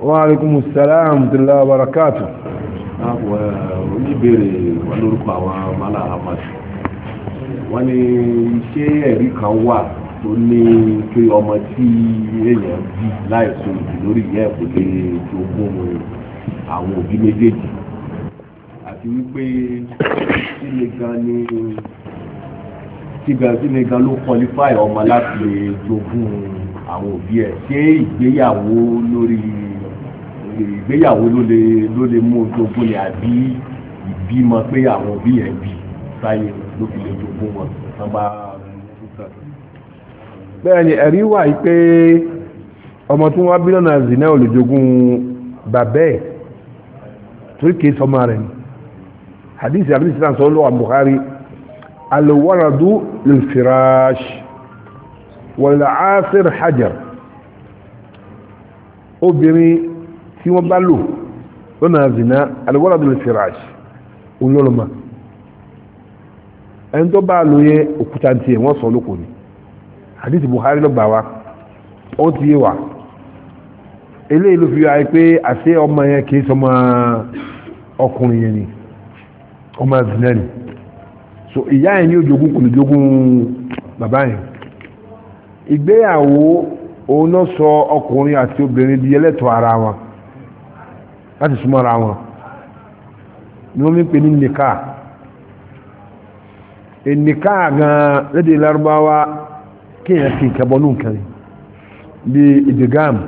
Wa alaikumus salam wa rahmatullahi wa barakatuh. Àwọn oníbèrè wọn lórúkọ àwọn mọ́lá ahmad wọ́n ní ṣé ẹ̀rí kan wà tó ní pé ọmọ tí èèyàn bí láìsùn lórí ìyá ẹ̀ kò lè jogún àwọn òbí méjèèjì àti wípé sílẹ̀ gan ló qualify ọmọ láti lè jogún àwọn òbí ẹ̀ ṣé ìgbéyàwó ló lè mú jogún ni àbí ìbímọ pé àwọn òbí ẹ̀ bí sáyé ló fi lè jogún wọn wọ́n bá bẹ́ẹ̀ ni ẹ̀rí wà yí pé ọmọ tí wọ́n bí lọ́nà zina ò lè jogún bàbẹ́ ẹ̀ torí kìí sọmọ rẹ̀ ni hadith náà sọ lọ́wọ́ Bukhari alwaradu lilfirash wal-aasir hajar obìnrin tí wọ́n bá lò lọ́nà zina alwaradu lilfirash olólùmọ ẹni tó bá lò yẹ òkúta tí ẹ̀ wọ́n sọ lóko ni hadith Bukhari ló gbà wá ó ti yé wa eléyìí ló fi wáyé pé àṣẹ ọmọ yẹn kìí sọmọ ọkùnrin yẹn ni ọmọ zina ni so ìyá yẹn ní ojogún kò ní jogún bàbá yẹn ìgbéyàwó òun náà sọ ọkùnrin àti obìnrin di ẹlẹ́tọ̀ ara wọn láti súnmọ́ ara wọn ni wọ́n mi pè ní nìka nìka gan lédè Lárúbáwá kéèyàn kì í kẹbọ nù nǹkan bí ìdìgám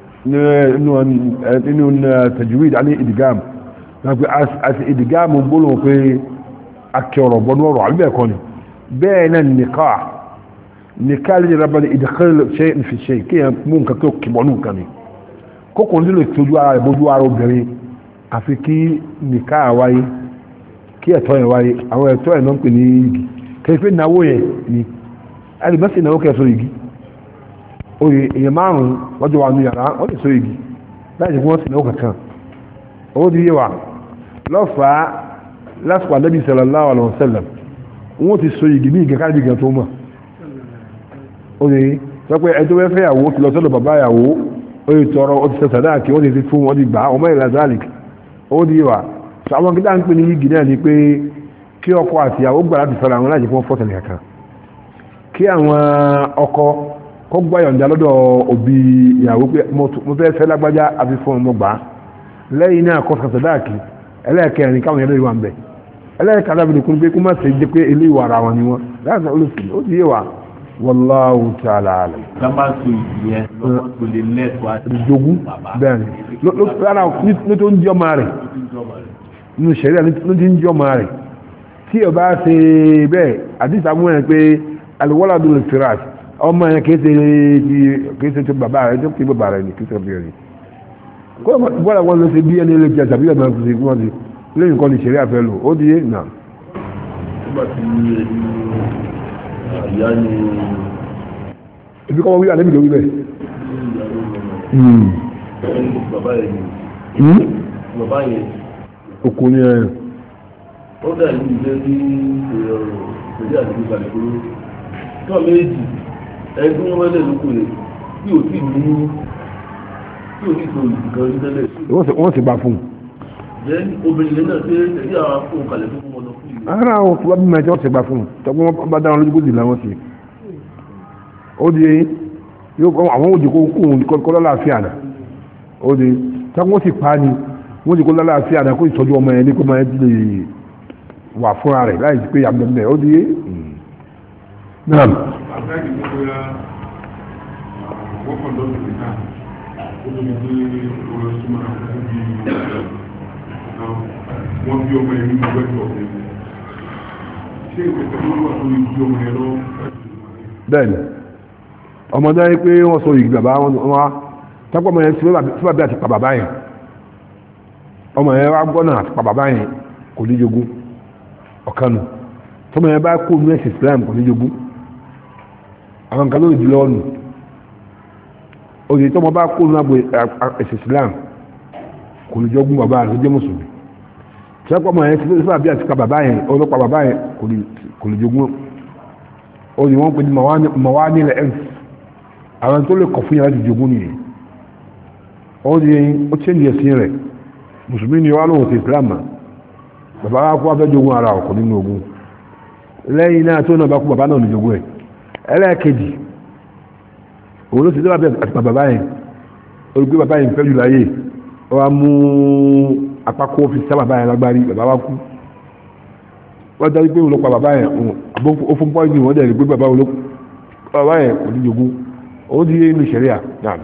nínú tajwid àní ìdìgám àti ìdìgám gbólóhùn pé akẹ́ọ̀rọ̀ bọ́nú ọ̀rọ̀ àbí bẹ́ẹ̀ kọ́ ni bẹ́ẹ̀ náà nìka lè rábà ní ìdíkẹ́lẹ̀ ṣe ń fi ṣe kéèyàn mú nǹkan tó kìbọ̀ nù nǹkan ni kókùnrin lè tójú ara rẹ̀ bójú ara obìnrin àfi kí nìka wáyé kí ẹ̀tọ́ yẹn wáyé àwọn ẹ̀tọ́ yẹn náà ń pè ní igi kẹ́fẹ́ náwó yẹn ni alìbẹ́sì náwó kẹ́ sọ igi oye èèyàn márùn-ún lọ́jọ́ wa ní yàrá wọ́n ti sọ igi láì jẹ́ kí wọ́n sì náwó kankan owó ti yé wa lọ́fàá lásìkò ànábì sallallahu alaihi wasallam wọ́n ti sọ igi ní ìgẹ̀ká ìgbìgàn tó mọ̀ oye sọpẹ́ ẹjọ́ wẹ́fẹ́ yàwó ti lọ sọ́dọ̀ bàbá yàwó oye tọrọ ó ti sọ sàdáàkì wọ́n ti fún wọn ti gbà ọmọ ìlà zalik owó ti yé wa sọ àwọn kí dáa ń pè ní igi náà ni pé kí ọkọ àti ìyàwó gbà láti fẹ́ra àwọn láti fún fọ́tẹ̀lẹ̀ kankan kí àwọn ọkọ kọ́ gbà yọ̀ǹda lọ́dọ̀ òbí ìyàwó pé mo fẹ́ fẹ́ lágbájá àfi fún ọmọ gbà lẹ́yìn náà kọ́ sàdáàkì ẹlẹ́ẹ̀kẹrin káwọn yẹn lórí wa ń bẹ̀ ẹlẹ́ẹ̀kẹ́ alábìnrin kún pé kó má ṣe jẹ́ pé ilé ìwà ara wọn ni wọn láti olùsìn ó ti yé wa wallahu ta'ala alam. dábàtú ìyẹn lọ́wọ́ tó lè lẹ́tọ̀ọ́ àti ìjogún bẹ́ẹ̀ ni rárá ní tó ń jẹ́ ọmọ rẹ̀ nínú sẹ́ríà ló ti ń jẹ́ ọmọ rẹ̀ tí o bá ṣe bẹ́ẹ̀ àdìsí àwọn ẹ̀ pé alwaladu lil firash ọmọ yẹn kìí ṣe ti bàbá rẹ̀ tó kí bàbá rẹ̀ ní kìí ṣe bí rẹ̀ kó bọ́lá wọn lọ sí bí ẹni lè jẹ tàbí ẹ̀mọ́ fi wọ́n ti lẹ́yìn kan ní ṣeré àfẹ́ lò ó di yé nà. nígbà tí ìyá ni. ibi kọ́ wọ́n wí àlẹ́bí ló wí bẹ́ẹ̀. bàbá yẹn ni. bàbá yẹn. okùnrin ẹ̀. ó dà ní ìjẹ́ ní ìṣẹ̀lẹ̀ àdúgbò balẹ̀ kúrò tó méjì ẹgbẹ́ wọn wẹ́lẹ̀ lóko rẹ̀ tí ò sì ní tí ò sì tó ìgbìkan ní tẹ́lẹ̀. wọ́n sì gbà fún un. jẹ́ obìnrin náà ṣe tẹ̀lé àwọn fún kalẹ̀ tó fún wọn lọ fún ìlú. ara àwọn tó bá bí mẹ́jọ sì gbà fún un tọ́gbọ́n wọn bá dáwọn lójú gòdì làwọn sì. ó di àwọn òjò kó kó lọ́láàfíà náà ó di tọ́gbọ́n sì pa ni wọ́n ti kó lọ́láàfíà náà kó ìtọ́jú ọmọ yẹn ní kó máa lè wà fúnra rẹ̀ láì sí pé àbẹ̀mẹ̀ ó di náà. wọ́n bí ọmọ ẹ̀rí ìwé ẹ̀tọ́ ọ̀fẹ́ ṣé ìpẹ̀tẹ̀ ló wà lórí bí ọmọ ẹ̀rọ. bẹ́ẹ̀ni ọmọdé yìí pé wọ́n sọ ìgbà bá wọn wá tápọ̀ ọmọ yẹn sí bàbá àti pa bàbá yẹn ọmọ yẹn wá gbọ́nà àti pa bàbá yẹn kò ní jogún ọ̀kanu tọmọ yẹn bá kó ní ẹ̀sìn Islam kò ní jogún àwọn nǹkan lórí ìdílé ọ̀nù òye tọmọ bá kó ní ẹ̀sìn Islam kò ní jogún bàbá rẹ̀ ló jẹ́ mùsùlùmí sẹ́kọ̀ mọ̀ yẹn tí lórí sábà bí àti ká bàbá yẹn ọlọ́pàá bàbá yẹn kò lè jogún ó ní wọ́n pè ní mọ̀wá nílẹ̀ ẹ̀ǹs àwọn tó lè kọ̀ fún yàrá ti jogún nìyẹn ó di ó change ẹ̀sìn rẹ̀ mùsùlùmí ni wà lóhùn sí islam bàbá wa kú wá fẹ́ jogún ara ọkọ̀ nínú ogun lẹ́yìn náà tó náà bá kú bàbá náà ní jogún ẹ̀ ẹlẹ́ẹ̀kejì òun ló ti dé àti bàbá yẹn olùgbé bàbá yẹn fẹ́ jù láyé ó wá mú apákó fi sá bàbá yẹn lágbárí bàbá wa kú wọ́n dájú pé òun ló pa bàbá yẹn ó fún pọ́ìsì wọ́n dẹ̀ rí pé bàbá yẹn kò ní jogún ó di inú ṣẹ̀ríà náà.